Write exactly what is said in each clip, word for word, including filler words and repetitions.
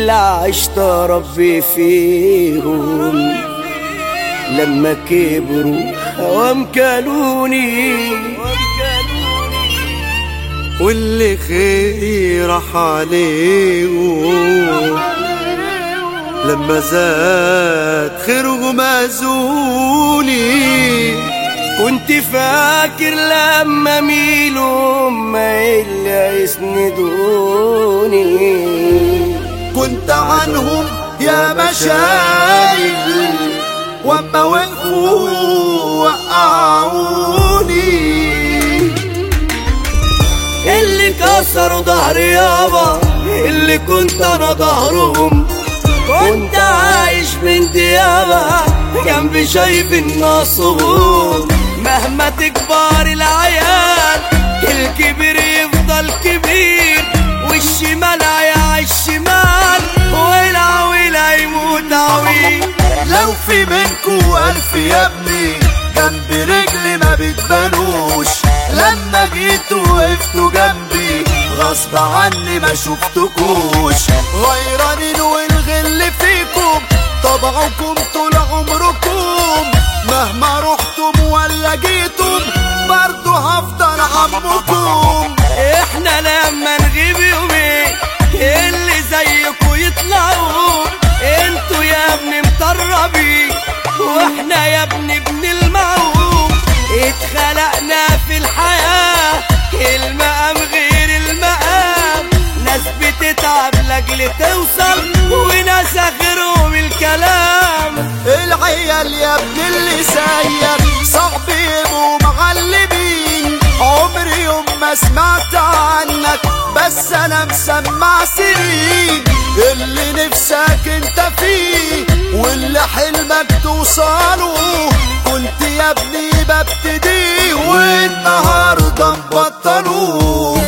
اللي عشت ربي فيهم لما كبروا هوام كلوني، واللي خيري راح عليهم لما زاد خيرهم أذوني. كنت فاكر لما ميلهم ما اللي يسندوني، كنت عنهم يا مشايل وما وقفوا وقعوني. اللي كسروا ظهري يابا اللي كنت انا ظهرهم، كنت عايش من ديابة جنبي شايف النصهم. مهما تكبر العيال الكبير يفضل كبير، والشمال هيعيش شمال والعويل هيموت عويل. لو في منكو ألف يا ابني جنب رجلي ما بتبانوش، لما جيت وقفتوا جنبي غصب عني ما شفتكوش. غيرانين والغل فيكم طبعكم طول عمركم، مهما رحتم ولا جيتم برضو هفضل عمكم. احنا لما نغيب يومين اللي زيكوا يطلعوا، انتوا يا ابني مطربين واحنا يا ابني ابن الموهوب. اتخلقنا في الحياة المقام غير المقام، ناس بتتعب لاجل توصل وناس اخرهم الكلام. العيال يا ابن اللي ساير صعب يبقوا معلمين، عمري يوم ما سمعت عنك بس انا مسمع سنين. اللي نفسك انت فيه واللي حلمك توصله كنت يا ابني ببتدي والنهارده مبطلوه.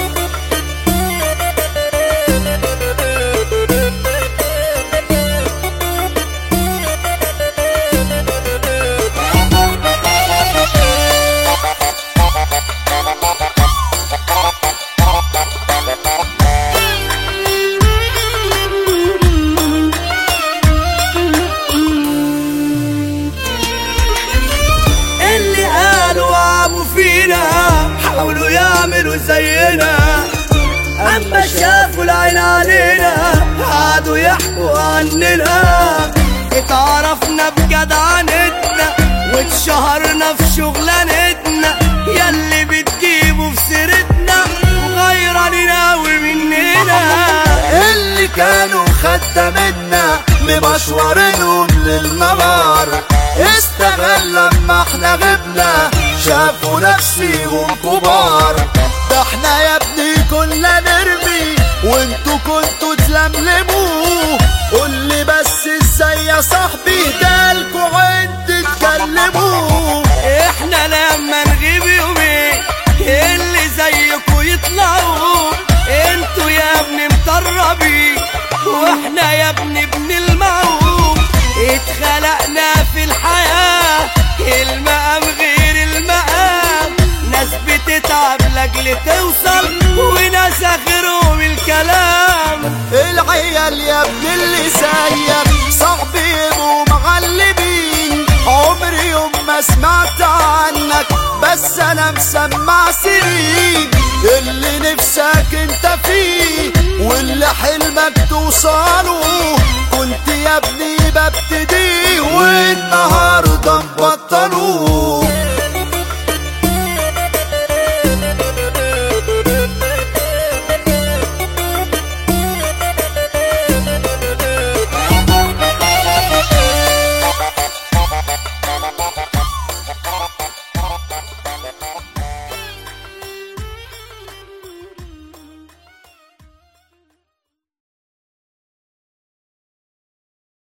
حاولوا يعملوا زينا اما شافوا العين علينا قعدوا يحكوا عننا. اتعرفنا بجدعنتنا واتشهرنا في شغلانتنا، ياللي بتجيبوا في سيرتنا وغيرانين اوي مننا. اللي كانوا خدامنا مبشورينهم للنهار استغل لما احنا غبنا شافوا نفسيهم كبار. ده احنا يا ابني كنا نرمي وانتوا كنتوا تلملموا. قولي بس ازاي يا صاحبي جالكوا عند تكلموا. احنا لما نغيب يومين اللي زيكوا يطلعوا، انتوا يا ابني مطربين واحنا يا ابني ابن الموهوب. اتخلقنا في الحياة المقام غير المقام، ناس بتتعب لاجل توصل وناس اخرهم الكلام. العيال يا ابن اللي ساير صعب يبقوا معلمين، عمري يوم ما سمعت عنك بس انا مسمع سنين. اللي نفسك انت فيه واللي حلمك توصله كنت يا ابني ببتدي والنهارده مبطلوه.